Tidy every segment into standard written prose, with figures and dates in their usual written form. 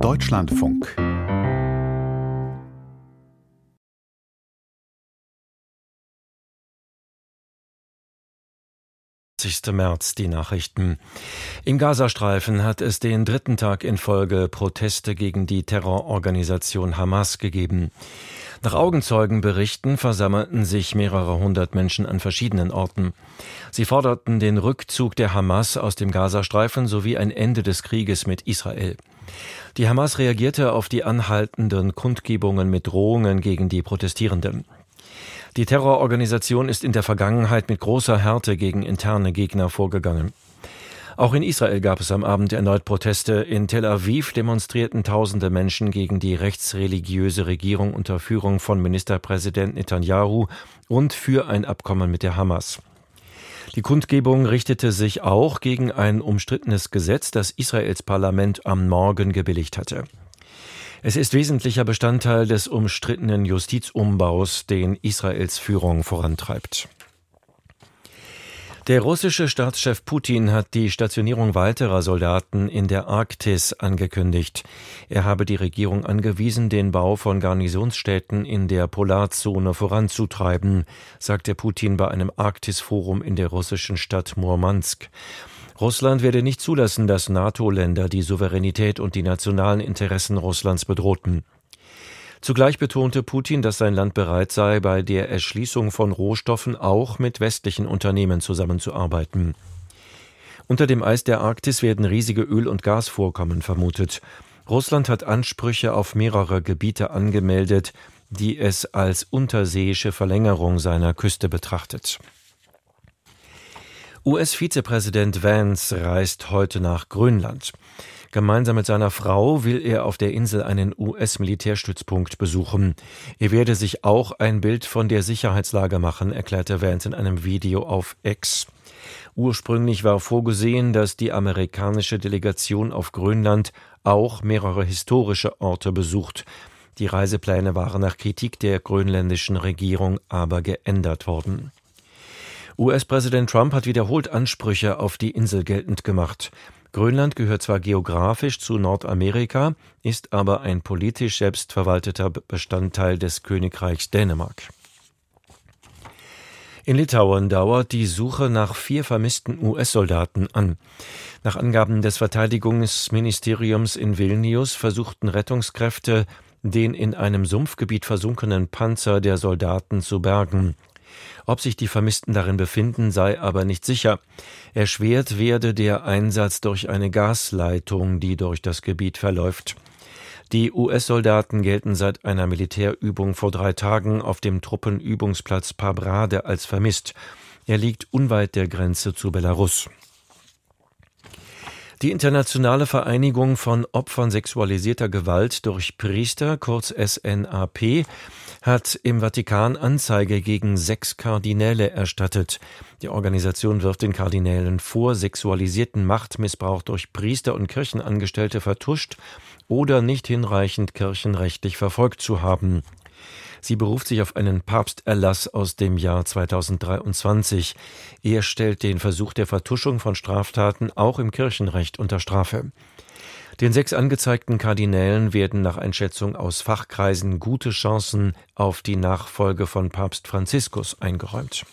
Deutschlandfunk. März, die Nachrichten. Im Gazastreifen hat es den dritten Tag in Folge Proteste gegen die Terrororganisation Hamas gegeben. Nach Augenzeugenberichten versammelten sich mehrere hundert Menschen an verschiedenen Orten. Sie forderten den Rückzug der Hamas aus dem Gazastreifen sowie ein Ende des Krieges mit Israel. Die Hamas reagierte auf die anhaltenden Kundgebungen mit Drohungen gegen die Protestierenden. Die Terrororganisation ist in der Vergangenheit mit großer Härte gegen interne Gegner vorgegangen. Auch in Israel gab es am Abend erneut Proteste. In Tel Aviv demonstrierten tausende Menschen gegen die rechtsreligiöse Regierung unter Führung von Ministerpräsident Netanyahu und für ein Abkommen mit der Hamas. Die Kundgebung richtete sich auch gegen ein umstrittenes Gesetz, das Israels Parlament am Morgen gebilligt hatte. Es ist wesentlicher Bestandteil des umstrittenen Justizumbaus, den Israels Führung vorantreibt. Der russische Staatschef Putin hat die Stationierung weiterer Soldaten in der Arktis angekündigt. Er habe die Regierung angewiesen, den Bau von Garnisonsstädten in der Polarzone voranzutreiben, sagte Putin bei einem Arktisforum in der russischen Stadt Murmansk. Russland werde nicht zulassen, dass NATO-Länder die Souveränität und die nationalen Interessen Russlands bedrohten. Zugleich betonte Putin, dass sein Land bereit sei, bei der Erschließung von Rohstoffen auch mit westlichen Unternehmen zusammenzuarbeiten. Unter dem Eis der Arktis werden riesige Öl- und Gasvorkommen vermutet. Russland hat Ansprüche auf mehrere Gebiete angemeldet, die es als unterseeische Verlängerung seiner Küste betrachtet. US-Vizepräsident Vance reist heute nach Grönland. Gemeinsam mit seiner Frau will er auf der Insel einen US-Militärstützpunkt besuchen. Er werde sich auch ein Bild von der Sicherheitslage machen, erklärte Vance in einem Video auf X. Ursprünglich war vorgesehen, dass die amerikanische Delegation auf Grönland auch mehrere historische Orte besucht. Die Reisepläne waren nach Kritik der grönländischen Regierung aber geändert worden. US-Präsident Trump hat wiederholt Ansprüche auf die Insel geltend gemacht. Grönland gehört zwar geografisch zu Nordamerika, ist aber ein politisch selbstverwalteter Bestandteil des Königreichs Dänemark. In Litauen dauert die Suche nach 4 vermissten US-Soldaten an. Nach Angaben des Verteidigungsministeriums in Vilnius versuchten Rettungskräfte, den in einem Sumpfgebiet versunkenen Panzer der Soldaten zu bergen. Ob sich die Vermissten darin befinden, sei aber nicht sicher. Erschwert werde der Einsatz durch eine Gasleitung, die durch das Gebiet verläuft. Die US-Soldaten gelten seit einer Militärübung vor 3 Tagen auf dem Truppenübungsplatz Pabrade als vermisst. Er liegt unweit der Grenze zu Belarus. Die Internationale Vereinigung von Opfern sexualisierter Gewalt durch Priester, kurz SNAP, hat im Vatikan Anzeige gegen 6 Kardinäle erstattet. Die Organisation wirft den Kardinälen vor, sexualisierten Machtmissbrauch durch Priester und Kirchenangestellte vertuscht oder nicht hinreichend kirchenrechtlich verfolgt zu haben. Sie beruft sich auf einen Papsterlass aus dem Jahr 2023. Er stellt den Versuch der Vertuschung von Straftaten auch im Kirchenrecht unter Strafe. Den 6 angezeigten Kardinälen werden nach Einschätzung aus Fachkreisen gute Chancen auf die Nachfolge von Papst Franziskus eingeräumt.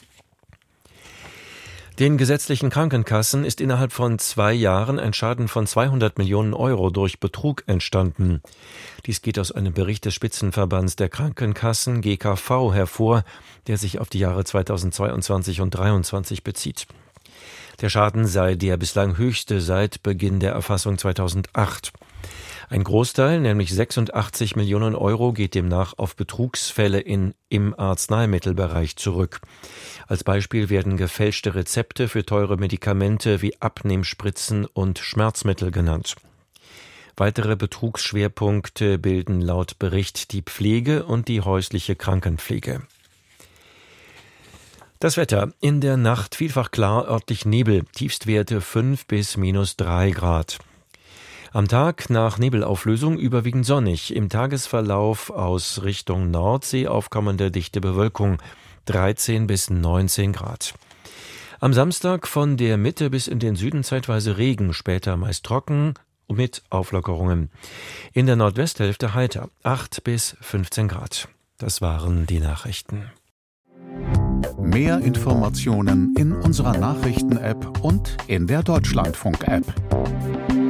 Den gesetzlichen Krankenkassen ist innerhalb von 2 Jahren ein Schaden von 200 Millionen Euro durch Betrug entstanden. Dies geht aus einem Bericht des Spitzenverbands der Krankenkassen GKV hervor, der sich auf die Jahre 2022 und 2023 bezieht. Der Schaden sei der bislang höchste seit Beginn der Erfassung 2008. Ein Großteil, nämlich 86 Millionen Euro, geht demnach auf Betrugsfälle im Arzneimittelbereich zurück. Als Beispiel werden gefälschte Rezepte für teure Medikamente wie Abnehmspritzen und Schmerzmittel genannt. Weitere Betrugsschwerpunkte bilden laut Bericht die Pflege und die häusliche Krankenpflege. Das Wetter. In der Nacht vielfach klar, örtlich Nebel, Tiefstwerte 5 bis -3 Grad. Am Tag nach Nebelauflösung überwiegend sonnig, im Tagesverlauf aus Richtung Nordsee aufkommende dichte Bewölkung, 13 bis 19 Grad. Am Samstag von der Mitte bis in den Süden zeitweise Regen, später meist trocken mit Auflockerungen. In der Nordwesthälfte heiter, 8 bis 15 Grad. Das waren die Nachrichten. Mehr Informationen in unserer Nachrichten-App und in der Deutschlandfunk-App.